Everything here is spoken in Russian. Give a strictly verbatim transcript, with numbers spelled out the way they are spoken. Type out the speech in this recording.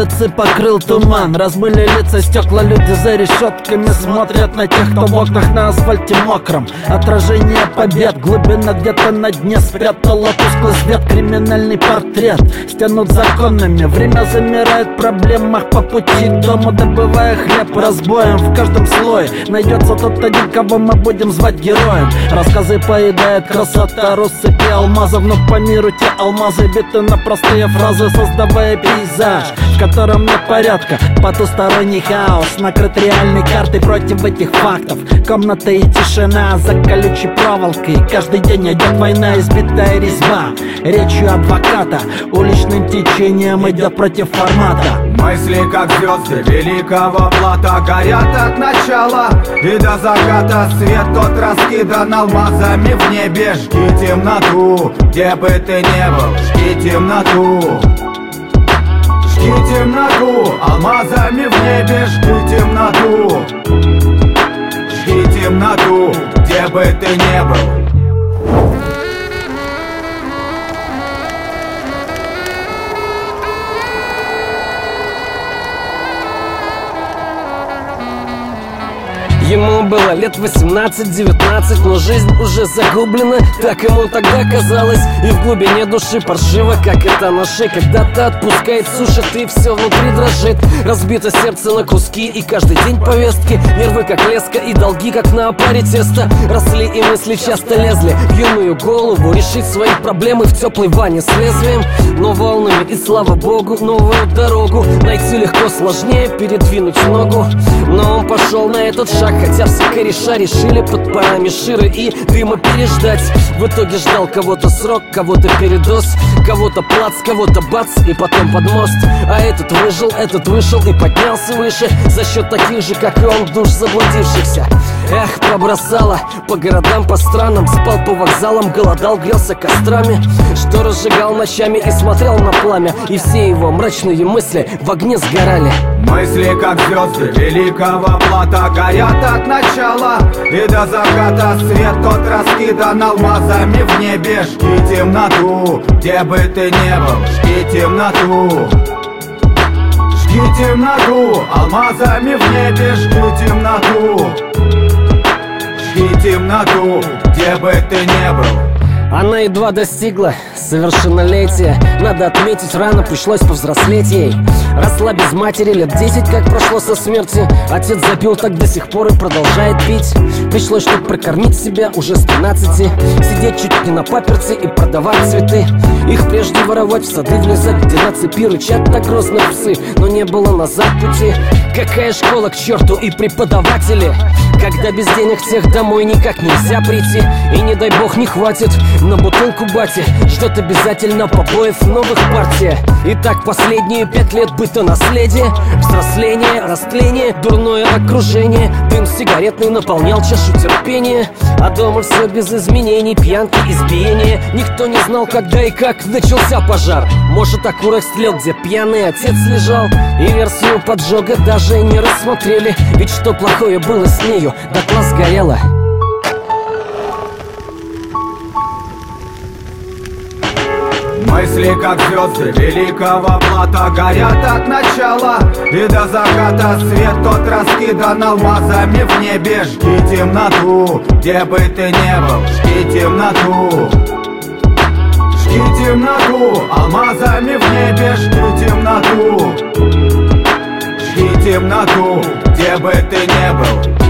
Улицы покрыл туман, размыли лица стекла, люди за решетками смотрят на тех, кто в окнах на асфальте мокром. Отражение побед, глубина где-то на дне спрятала тусклый свет, криминальный портрет стянут законами. Время замирает в проблемах по пути к дому, добывая хлеб разбоем в каждом слое. Найдется тот один, кого мы будем звать героем. Рассказы поедает красота россыпи алмазов, но по миру те алмазы биты на простые фразы, создавая пейзаж, в котором нет порядка. Потусторонний хаос накрыт реальной картой против этих фактов. Комната и тишина за колючей проволокой. Каждый день идет война, избитая резьба речью адвоката, уличным течением идет против формата. Мысли, как звезды великого плата, горят от начала и до заката. Свет тот раскидан алмазами в небе. Жги темноту, где бы ты ни был, жги темноту. Жги темноту, алмазами в небе. Жги темноту. Жги темноту, где бы ты ни был. Ему было лет восемнадцать-девятнадцать, но жизнь уже загублена, так ему тогда казалось. И в глубине души паршиво, как это ноши. Когда-то отпускает, сушит, и все внутри дрожит. Разбито сердце на куски, и каждый день повестки. Нервы как леска, и долги как на опаре теста. Росли, и мысли часто лезли в юную голову. Решить свои проблемы в теплой ванне с лезвием, но волнами, и слава богу, новую дорогу найти легко, сложнее передвинуть ногу. Но он пошел на этот шаг, хотя все кореша решили под парами ширы и дыма переждать. В итоге ждал кого-то срок, кого-то передоз, кого-то плац, кого-то бац, и потом под мост. А этот выжил, этот вышел и поднялся выше за счет таких же, как и он, душ заблудившихся. Эх, побросало по городам, по странам, спал по вокзалам, голодал, грелся кострами, что разжигал ночами и смотрел на пламя, и все его мрачные мысли в огне сгорали. Мысли, как звезды великого плата, горят от начала и до заката. Свет тот раскидан алмазами в небе. Жги темноту, где бы ты ни был, жги темноту. Жги темноту, алмазами в небе. Жги темноту. Жги темноту, где бы ты ни был. Она едва достигла совершеннолетия. Надо отметить, рано пришлось повзрослеть ей. Росла без матери лет десять, как прошло со смерти. Отец запил, так до сих пор и продолжает пить. Пришлось, чтобы прокормить себя уже с тринадцати, сидеть чуть не на паперти и продавать цветы. Их прежде воровать в сады, в леса, где на цепи рычат так грозно псы. Но не было назад пути. Какая школа к черту и преподаватели, когда без денег тех домой никак нельзя прийти. И не дай бог не хватит на бутылку бати, ждет обязательно побоев новых партия. И так последние пять лет быта наследие, взросление, растление, дурное окружение. Дым сигаретный наполнял чашу терпения, а дома все без изменений, пьянки, избиения. Никто не знал, когда и как начался пожар. Может, окурок слил, где пьяный отец лежал, и версию поджога даже не рассмотрели. Ведь что плохое было с нею, дотла сгорела. Мысли, как звезды великого плата, горят от начала и до заката. Свет тот раскидан алмазами в небе. Жги темноту, где бы ты ни был, жги темноту. Жги темноту, алмазами в небе. Жги темноту. Жги темноту, где бы ты ни был.